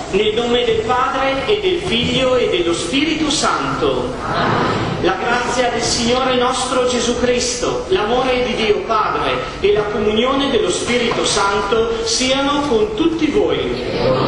Nel nome del Padre e del Figlio e dello Spirito Santo. La grazia del Signore nostro Gesù Cristo, l'amore di Dio Padre e la comunione dello Spirito Santo siano con tutti voi.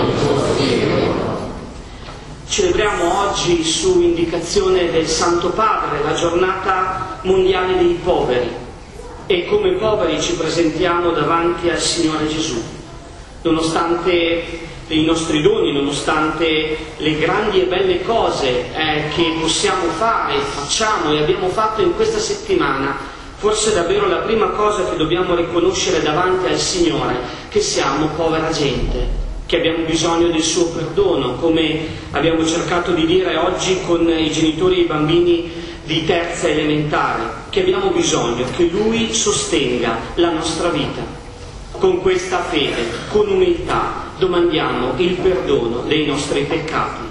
Celebriamo oggi, su indicazione del Santo Padre, la giornata mondiale dei poveri, e come poveri ci presentiamo davanti al Signore Gesù. Nonostante i nostri doni, nonostante le grandi e belle cose che possiamo fare, facciamo e abbiamo fatto in questa settimana, forse davvero la prima cosa che dobbiamo riconoscere davanti al Signore è che siamo povera gente, che abbiamo bisogno del suo perdono, come abbiamo cercato di dire oggi con i genitori e i bambini di terza elementare, che abbiamo bisogno che Lui sostenga la nostra vita. Con questa fede, con umiltà, domandiamo il perdono dei nostri peccati.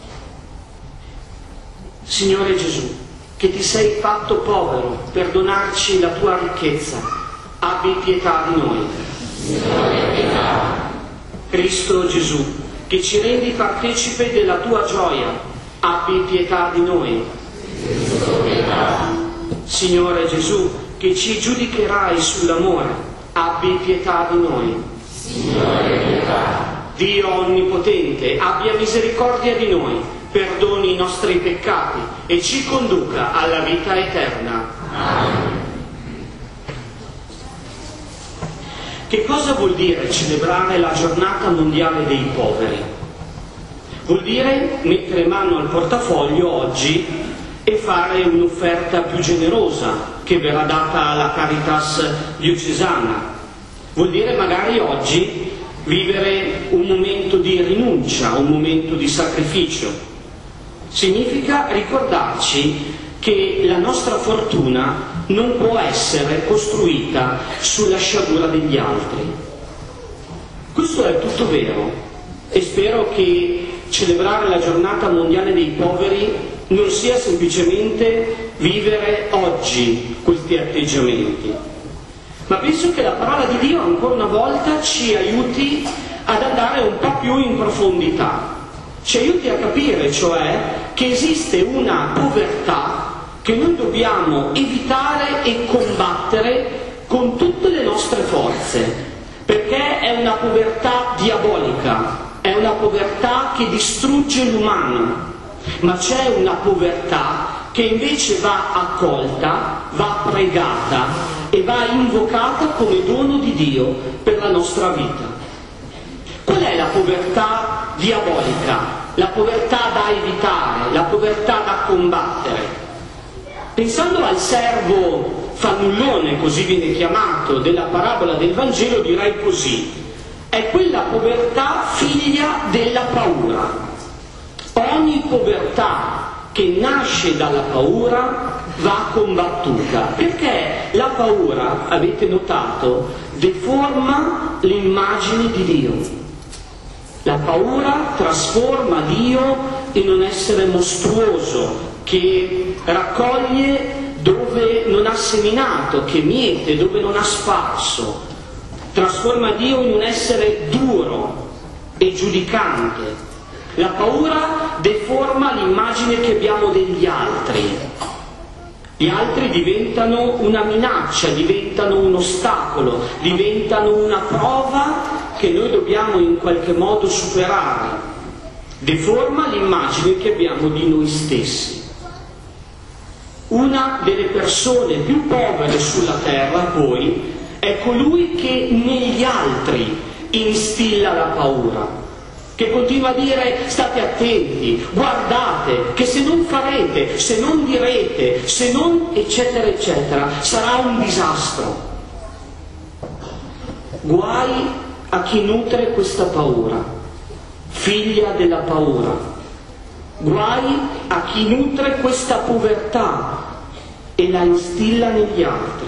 Signore Gesù, che ti sei fatto povero per donarci la tua ricchezza, abbi pietà di noi. Signore, pietà. Cristo Gesù, che ci rendi partecipe della tua gioia, abbi pietà di noi. Cristo, pietà. Signore Gesù, che ci giudicherai sull'amore, abbi pietà di noi. Signore, pietà. Dio Onnipotente, abbia misericordia di noi, perdoni i nostri peccati e ci conduca alla vita eterna. Amen. Che cosa vuol dire celebrare la giornata mondiale dei poveri? Vuol dire mettere mano al portafoglio oggi e fare un'offerta più generosa che verrà data alla Caritas diocesana. Vuol dire magari oggi vivere un momento di rinuncia, un momento di sacrificio. Significa ricordarci che la nostra fortuna non può essere costruita sulla sciagura degli altri. Questo è tutto vero e spero che celebrare la giornata mondiale dei poveri non sia semplicemente vivere oggi questi atteggiamenti, ma penso che la parola di Dio ancora una volta ci aiuti ad andare un po' più in profondità, ci aiuti a capire cioè che esiste una povertà che noi dobbiamo evitare e combattere con tutte le nostre forze, perché è una povertà diabolica, è una povertà che distrugge l'umano. Ma c'è una povertà che invece va accolta, va pregata e va invocata come dono di Dio per la nostra vita. Qual è la povertà diabolica? La povertà da evitare, la povertà da combattere? Pensando al servo fannullone, così viene chiamato, della parabola del Vangelo, direi così: è quella povertà figlia della paura. Ogni povertà che nasce dalla paura va combattuta, perché la paura, avete notato, deforma l'immagine di Dio. La paura trasforma Dio in un essere mostruoso che raccoglie dove non ha seminato, che miete dove non ha sparso. Trasforma Dio in un essere duro e giudicante. La paura deforma l'immagine che abbiamo degli altri. Gli altri diventano una minaccia, diventano un ostacolo, diventano una prova che noi dobbiamo in qualche modo superare. Deforma l'immagine che abbiamo di noi stessi. Una delle persone più povere sulla terra, poi, è colui che negli altri instilla la paura, che continua a dire: state attenti, guardate, che se non farete, se non direte, se non eccetera eccetera, sarà un disastro. Guai a chi nutre questa paura, figlia della paura. Guai a chi nutre questa povertà e la instilla negli altri.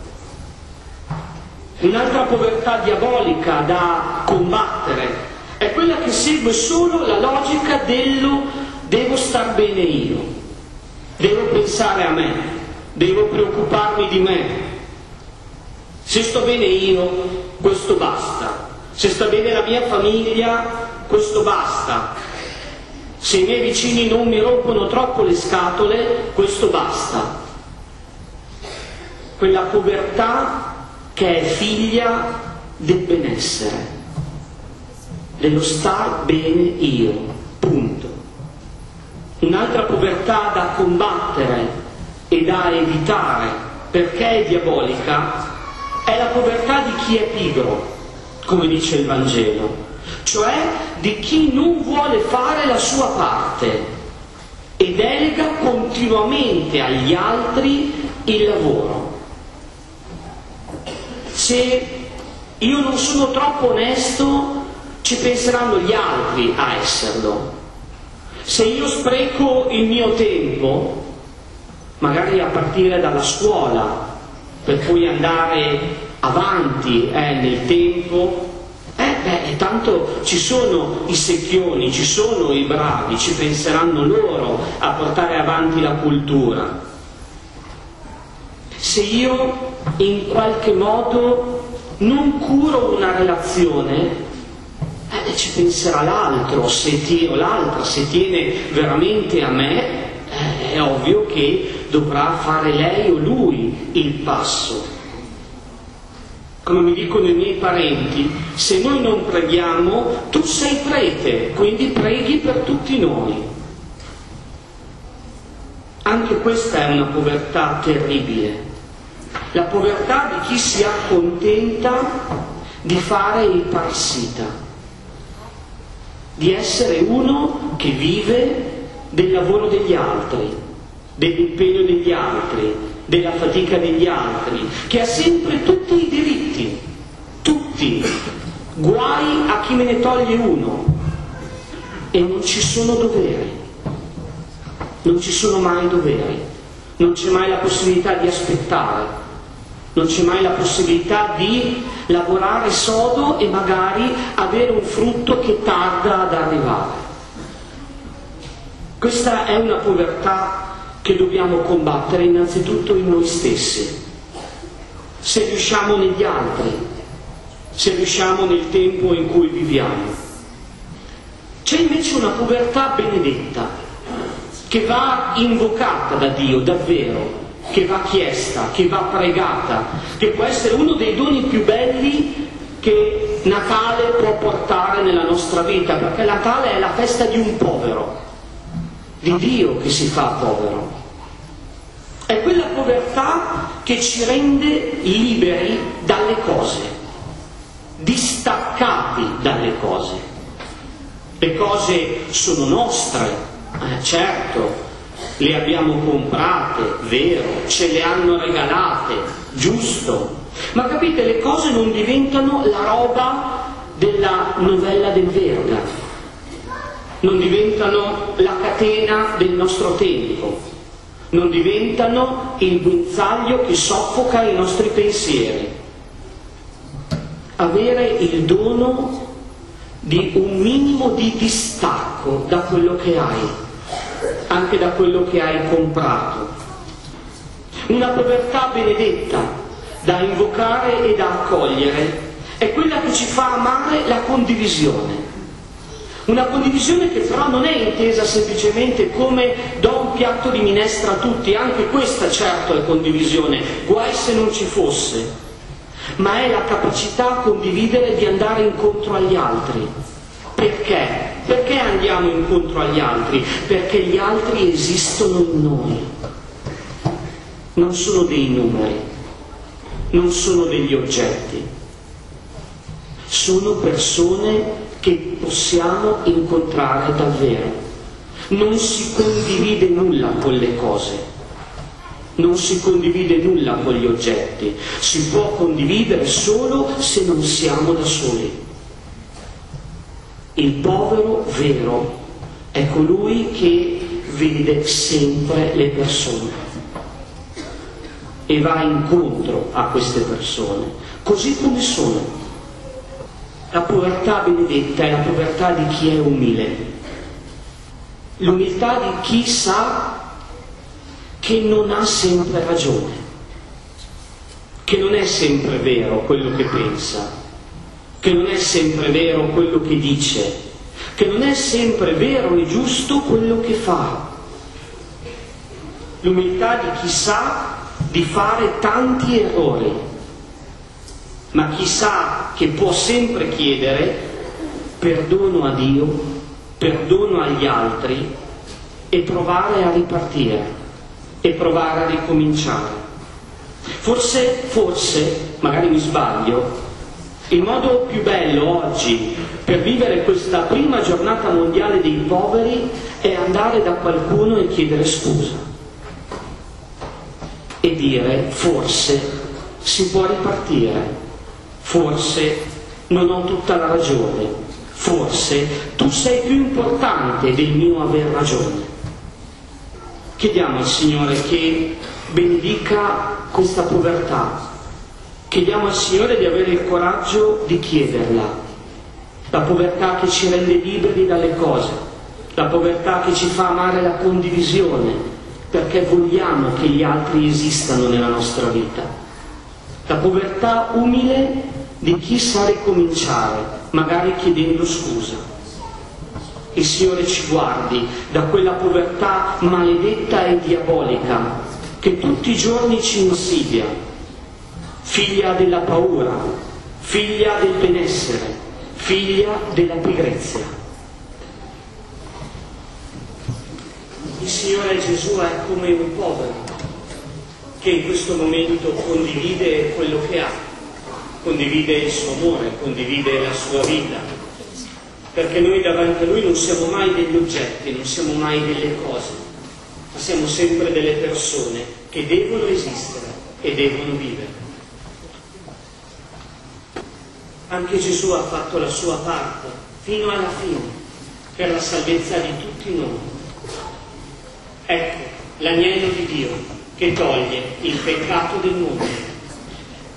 Un'altra povertà diabolica da combattere è quella che segue solo la logica dello devo star bene io, devo pensare a me, devo preoccuparmi di me. Se sto bene io, questo basta. Se sta bene la mia famiglia, questo basta. Se i miei vicini non mi rompono troppo le scatole, questo basta. Quella povertà che è figlia del benessere, dello star bene io, punto. Un'altra povertà da combattere e da evitare, perché è diabolica, è la povertà di chi è pigro, come dice il Vangelo, cioè di chi non vuole fare la sua parte e delega continuamente agli altri il lavoro. Se io non sono troppo onesto, ci penseranno gli altri a esserlo. Se io spreco il mio tempo, magari a partire dalla scuola, per poi andare avanti nel tempo, tanto ci sono i secchioni, ci sono i bravi, ci penseranno loro a portare avanti la cultura. Se io in qualche modo non curo una relazione, ci penserà l'altro, o l'altra, se tiene veramente a me, è ovvio che dovrà fare lei o lui il passo. Come mi dicono i miei parenti, se noi non preghiamo, tu sei prete, quindi preghi per tutti noi. Anche questa è una povertà terribile. La povertà di chi si accontenta di fare il parassita, di essere uno che vive del lavoro degli altri, dell'impegno degli altri, della fatica degli altri, che ha sempre tutti i diritti, tutti, guai a chi me ne toglie uno, e non ci sono doveri, non ci sono mai doveri, non c'è mai la possibilità di aspettare, non c'è mai la possibilità di lavorare sodo e magari avere un frutto che tarda ad arrivare. Questa è una povertà che dobbiamo combattere innanzitutto in noi stessi, se riusciamo negli altri, se riusciamo nel tempo in cui viviamo. C'è invece una povertà benedetta, che va invocata da Dio davvero, che va chiesta, che va pregata, che può essere uno dei doni più belli che Natale può portare nella nostra vita, perché Natale è la festa di un povero, di Dio che si fa povero. È quella povertà che ci rende liberi dalle cose, distaccati dalle cose. Le cose sono nostre, certo, le abbiamo comprate, vero, ce le hanno regalate, giusto, ma capite, le cose non diventano la roba della novella del Verga, non diventano la catena del nostro tempo, non diventano il guinzaglio che soffoca i nostri pensieri. Avere il dono di un minimo di distacco da quello che hai, anche da quello che hai comprato. Una povertà benedetta da invocare e da accogliere è quella che ci fa amare la condivisione. Una condivisione che però non è intesa semplicemente come do un piatto di minestra a tutti, anche questa certo è condivisione, guai se non ci fosse, ma è la capacità a condividere, di andare incontro agli altri. Perché? Perché andiamo incontro agli altri? Perché gli altri esistono in noi, non sono dei numeri, non sono degli oggetti, sono persone che possiamo incontrare davvero. Non si condivide nulla con le cose, non si condivide nulla con gli oggetti, si può condividere solo se non siamo da soli. Il povero vero è colui che vede sempre le persone e va incontro a queste persone, così come sono. La povertà benedetta è la povertà di chi è umile, l'umiltà di chi sa che non ha sempre ragione, che non è sempre vero quello che pensa, che non è sempre vero quello che dice, che non è sempre vero e giusto quello che fa. L'umiltà di chi sa di fare tanti errori, ma chi sa che può sempre chiedere perdono a Dio, perdono agli altri e provare a ripartire e provare a ricominciare. Forse, magari mi sbaglio, il modo più bello oggi per vivere questa prima giornata mondiale dei poveri è andare da qualcuno e chiedere scusa e dire: forse si può ripartire, forse non ho tutta la ragione, forse tu sei più importante del mio aver ragione. Chiediamo al Signore che benedica questa povertà, chiediamo al Signore di avere il coraggio di chiederla, la povertà che ci rende liberi dalle cose, la povertà che ci fa amare la condivisione, perché vogliamo che gli altri esistano nella nostra vita, la povertà umile di chi sa ricominciare, magari chiedendo scusa. Il Signore ci guardi da quella povertà maledetta e diabolica che tutti i giorni ci insidia, figlia della paura, figlia del benessere, figlia della pigrizia. Il Signore Gesù è come un povero che in questo momento condivide quello che ha, condivide il suo amore, condivide la sua vita, perché noi davanti a Lui non siamo mai degli oggetti, non siamo mai delle cose, ma siamo sempre delle persone che devono esistere e devono vivere. Anche Gesù ha fatto la sua parte fino alla fine per la salvezza di tutti noi. Ecco l'agnello di Dio che toglie il peccato del mondo.